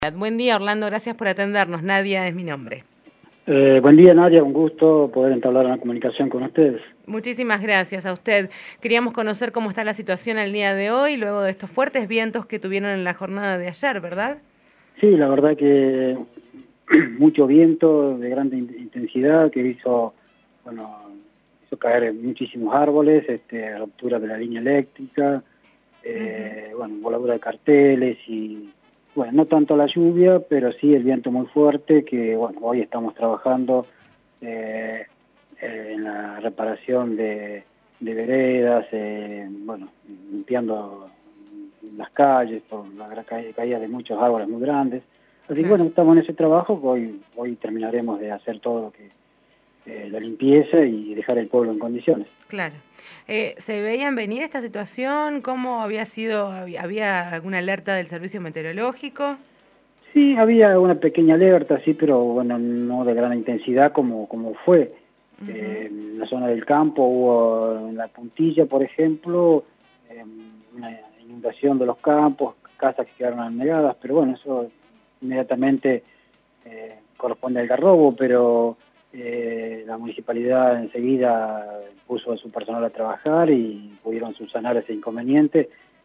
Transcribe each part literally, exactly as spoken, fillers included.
Buen día, Orlando, gracias por atendernos. Nadia es mi nombre. Eh, buen día, Nadia, un gusto poder entablar una comunicación con ustedes. Muchísimas gracias a usted. Queríamos conocer cómo está la situación al día de hoy, luego de estos fuertes vientos que tuvieron en la jornada de ayer, ¿verdad? Sí, la verdad que mucho viento de gran intensidad que hizo, bueno, hizo caer muchísimos árboles, este, ruptura de la línea eléctrica, eh, uh-huh. bueno, voladura de carteles y, bueno, no tanto la lluvia, pero sí el viento muy fuerte que, bueno, hoy estamos trabajando eh, eh, en la reparación de, de veredas, eh, bueno, limpiando las calles por la gran caída de muchos árboles muy grandes. Así que, claro, bueno, estamos en ese trabajo, hoy hoy terminaremos de hacer todo lo que eh, la limpieza y dejar el pueblo en condiciones. Claro. Eh, ¿Se veían venir esta situación? ¿Cómo había sido? ¿Había alguna alerta del servicio meteorológico? Sí, había una pequeña alerta, sí, pero bueno, no de gran intensidad como, como fue. Uh-huh. eh, en la zona del campo hubo, en la Puntilla, por ejemplo, eh, una inundación de los campos, casas que quedaron anegadas, pero bueno, eso inmediatamente eh, corresponde al Garrobo, pero eh, la municipalidad enseguida puso a su personal a trabajar y pudieron subsanar ese inconveniente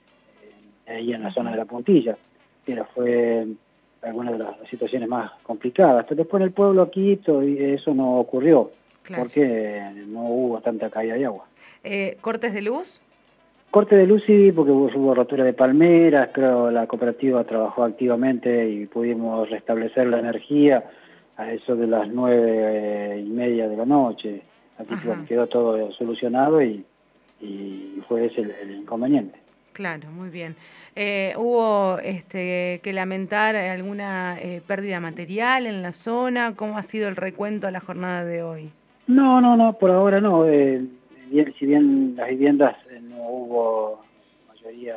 eh, ahí en la uh-huh. zona de la Puntilla. Pero fue alguna de las situaciones más complicadas. Pero después en el pueblo aquí todo eso no ocurrió, claro, porque no hubo tanta caída de agua. Eh, ¿Cortes de luz? Corte de luz sí, porque hubo, hubo rotura de palmeras, creo la cooperativa trabajó activamente y pudimos restablecer la energía a eso de las nueve y media de la noche. Así Ajá. que bueno, quedó todo solucionado y, y fue ese el, el inconveniente. Claro, muy bien. Eh, ¿Hubo este, que lamentar alguna eh, pérdida material en la zona? ¿Cómo ha sido el recuento a la jornada de hoy? No, no, no, por ahora no. Eh, bien, si bien las viviendas eh, no hubo mayoría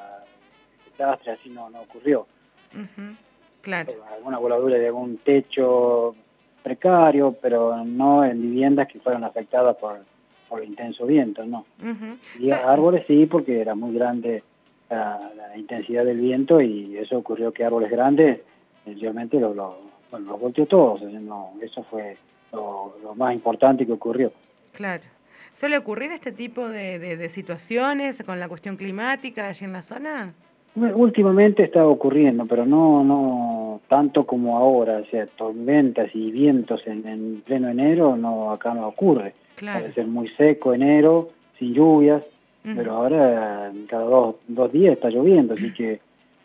de desastre, así no, no ocurrió. Uh-huh. Claro. Eh, alguna voladura de algún techo precario, pero no en viviendas que fueron afectadas por, por el intenso viento, ¿no? Uh-huh. Y so, árboles sí, porque era muy grande la, la intensidad del viento y eso ocurrió que árboles grandes, realmente lo, lo, bueno, los volteó todos, no, eso fue lo, lo más importante que ocurrió. Claro. ¿Suele ocurrir este tipo de, de, de situaciones con la cuestión climática allí en la zona? Últimamente está ocurriendo, pero no no tanto como ahora, o sea, tormentas y vientos en, en pleno enero, no acá no ocurre. Claro. Puede ser muy seco enero, sin lluvias, uh-huh. pero ahora cada dos, dos días está lloviendo, así que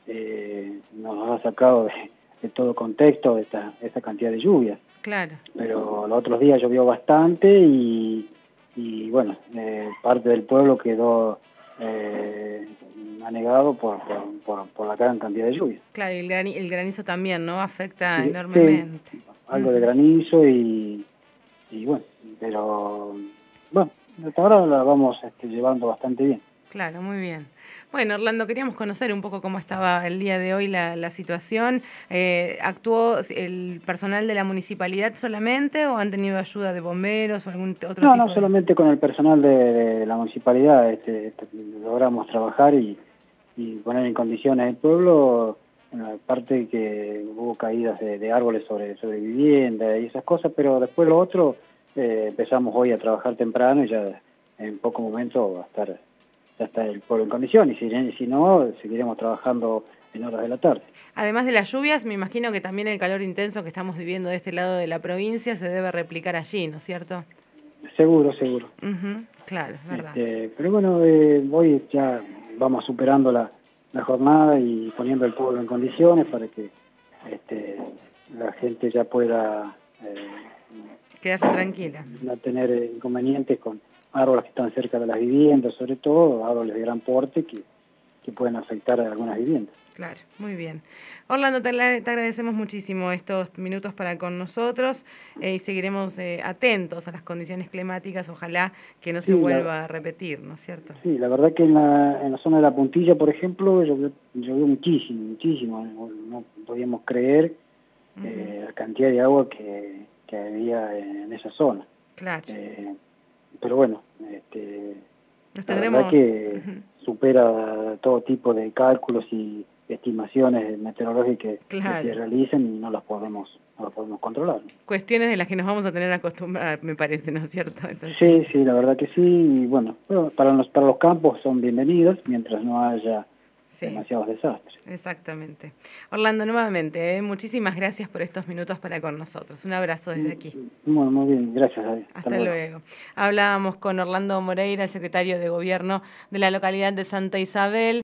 eh, nos ha sacado de, de todo contexto esta, esta cantidad de lluvias. Claro. Pero los otros días llovió bastante y, y bueno, eh, parte del pueblo quedó eh, anegado por, por, por, por la gran cantidad de lluvia. Claro, y el, grani, el granizo también, ¿no? Afecta sí, enormemente. Sí, algo uh-huh. de granizo y, y bueno, pero bueno, hasta ahora la vamos este, llevando bastante bien. Claro, muy bien. Bueno, Orlando, queríamos conocer un poco cómo estaba el día de hoy la, la situación. Eh, ¿Actuó el personal de la municipalidad solamente o han tenido ayuda de bomberos o algún otro no, tipo? No, no, de... solamente con el personal de, de la municipalidad este, este, logramos trabajar y, y poner en condiciones el pueblo. Bueno, aparte que hubo caídas de, de árboles sobre, sobre vivienda y esas cosas, pero después lo otro eh, empezamos hoy a trabajar temprano y ya en poco momento va a estar... ya está el pueblo en condiciones, y si, si no, seguiremos trabajando en horas de la tarde. Además de las lluvias, me imagino que también el calor intenso que estamos viviendo de este lado de la provincia se debe replicar allí, ¿no es cierto? Seguro, seguro. Uh-huh. Claro, es verdad. Este, pero bueno, eh, hoy ya vamos superando la, la jornada y poniendo el pueblo en condiciones para que este, la gente ya pueda... Eh, quedarse tranquila. No tener inconvenientes con árboles que están cerca de las viviendas, sobre todo árboles de gran porte que, que pueden afectar a algunas viviendas. Claro, muy bien. Orlando, te, te agradecemos muchísimo estos minutos para con nosotros eh, y seguiremos eh, atentos a las condiciones climáticas, ojalá que no se sí, vuelva la, a repetir, ¿no es cierto? Sí, la verdad que en la, en la zona de la Puntilla, por ejemplo, llovió, llovió muchísimo, muchísimo, no, no podíamos creer uh-huh. eh, la cantidad de agua que, que había en esa zona. Claro. Eh, pero bueno, este, Nos la tendremos... verdad que uh-huh. supera todo tipo de cálculos y estimaciones meteorológicas claro. que se realicen y no las podemos no las podemos controlar. Cuestiones de las que nos vamos a tener que acostumbrar, me parece, ¿no es cierto? Entonces, sí, sí, la verdad que sí. Y bueno, bueno, para los para los campos son bienvenidos mientras no haya sí. demasiados desastres. Exactamente. Orlando, nuevamente, ¿eh? muchísimas gracias por estos minutos para con nosotros. Un abrazo desde aquí. Muy, muy bien, gracias. Hasta, Hasta luego. luego. Hablábamos con Orlando Moreira, el secretario de Gobierno de la localidad de Santa Isabel.